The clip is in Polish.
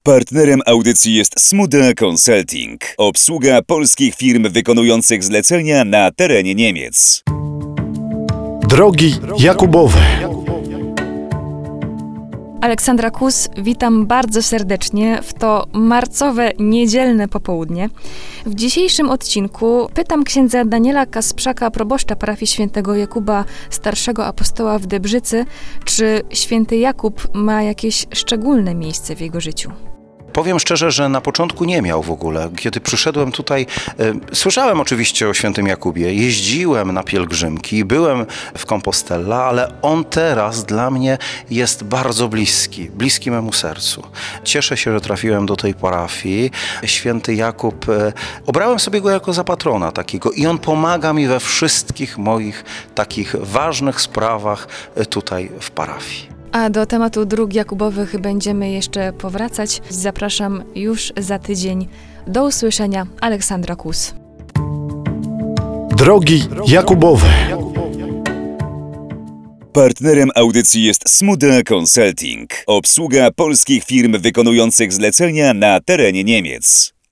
Partnerem audycji jest Smuda Consulting, obsługa polskich firm wykonujących zlecenia na terenie Niemiec. Drogi Jakubowe. Aleksandra Kus, witam bardzo serdecznie w to marcowe, niedzielne popołudnie. W dzisiejszym odcinku pytam księdza Daniela Kasprzaka, proboszcza parafii świętego Jakuba, starszego apostoła w Debrzycy, czy święty Jakub ma jakieś szczególne miejsce w jego życiu. Powiem szczerze, że na początku nie miał w ogóle. Kiedy przyszedłem tutaj, słyszałem oczywiście o świętym Jakubie, jeździłem na pielgrzymki, byłem w Compostela, ale on teraz dla mnie jest bardzo bliski memu sercu. Cieszę się, że trafiłem do tej parafii. Święty Jakub, obrałem sobie go jako za patrona takiego i on pomaga mi we wszystkich moich takich ważnych sprawach tutaj w parafii. A do tematu dróg Jakubowych będziemy jeszcze powracać. Zapraszam już za tydzień. Do usłyszenia. Aleksandra Kus. Drogi Jakubowe. Partnerem audycji jest Smuda Consulting, obsługa polskich firm wykonujących zlecenia na terenie Niemiec.